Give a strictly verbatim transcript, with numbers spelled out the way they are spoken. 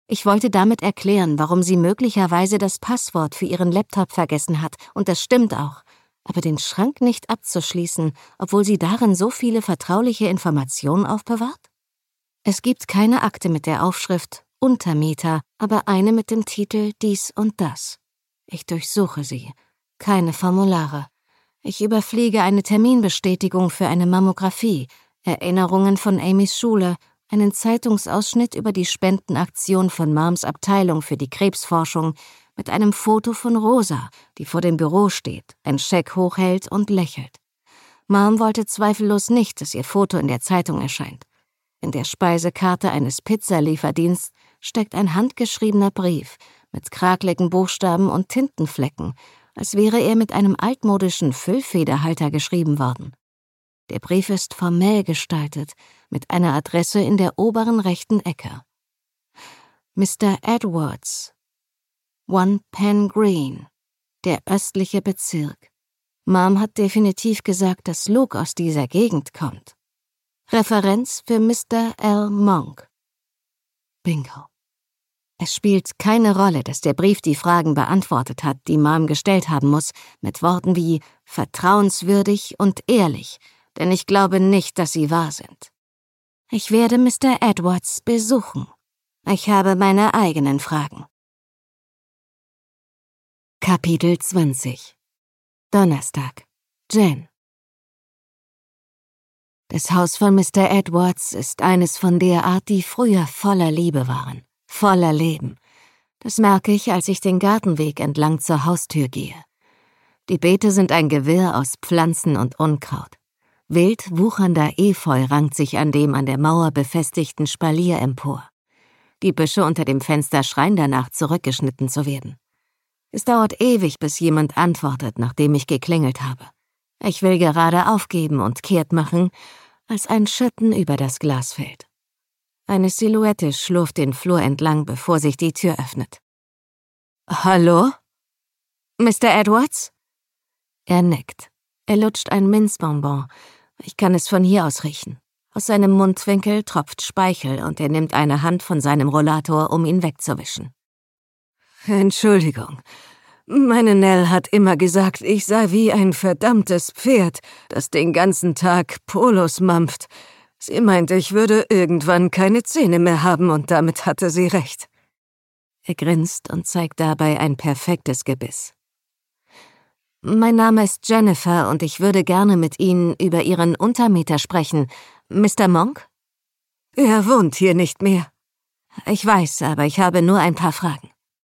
Ich wollte damit erklären, warum sie möglicherweise das Passwort für ihren Laptop vergessen hat, und das stimmt auch. Aber den Schrank nicht abzuschließen, obwohl sie darin so viele vertrauliche Informationen aufbewahrt? Es gibt keine Akte mit der Aufschrift Untermieter, aber eine mit dem Titel Dies und Das. Ich durchsuche sie. Keine Formulare. Ich überfliege eine Terminbestätigung für eine Mammographie, Erinnerungen von Amys Schule, einen Zeitungsausschnitt über die Spendenaktion von Moms Abteilung für die Krebsforschung mit einem Foto von Rosa, die vor dem Büro steht, einen Scheck hochhält und lächelt. Mom wollte zweifellos nicht, dass ihr Foto in der Zeitung erscheint. In der Speisekarte eines Pizzalieferdiensts steckt ein handgeschriebener Brief mit krakeligen Buchstaben und Tintenflecken, als wäre er mit einem altmodischen Füllfederhalter geschrieben worden. Der Brief ist formell gestaltet, mit einer Adresse in der oberen rechten Ecke. Mister Edwards, One Pen Green, der östliche Bezirk. Mom hat definitiv gesagt, dass Luke aus dieser Gegend kommt. Referenz für Mister L. Monk. Bingo. Es spielt keine Rolle, dass der Brief die Fragen beantwortet hat, die Mom gestellt haben muss, mit Worten wie vertrauenswürdig und ehrlich, denn ich glaube nicht, dass sie wahr sind. Ich werde Mister Edwards besuchen. Ich habe meine eigenen Fragen. Kapitel zwanzig. Donnerstag. Jen. Das Haus von Mister Edwards ist eines von der Art, die früher voller Liebe waren, voller Leben. Das merke ich, als ich den Gartenweg entlang zur Haustür gehe. Die Beete sind ein Gewirr aus Pflanzen und Unkraut. Wild wuchernder Efeu rankt sich an dem an der Mauer befestigten Spalier empor. Die Büsche unter dem Fenster schreien danach, zurückgeschnitten zu werden. Es dauert ewig, bis jemand antwortet, nachdem ich geklingelt habe. Ich will gerade aufgeben und kehrt machen, als ein Schatten über das Glas fällt. Eine Silhouette schlurft den Flur entlang, bevor sich die Tür öffnet. »Hallo? Mister Edwards?« Er nickt. Er lutscht ein Minzbonbon. Ich kann es von hier aus riechen. Aus seinem Mundwinkel tropft Speichel und er nimmt eine Hand von seinem Rollator, um ihn wegzuwischen. »Entschuldigung. Meine Nell hat immer gesagt, ich sei wie ein verdammtes Pferd, das den ganzen Tag Polos mampft. Sie meinte, ich würde irgendwann keine Zähne mehr haben und damit hatte sie recht.« Er grinst und zeigt dabei ein perfektes Gebiss. »Mein Name ist Jennifer und ich würde gerne mit Ihnen über Ihren Untermieter sprechen. Mister Monk?« »Er wohnt hier nicht mehr.« »Ich weiß, aber ich habe nur ein paar Fragen.«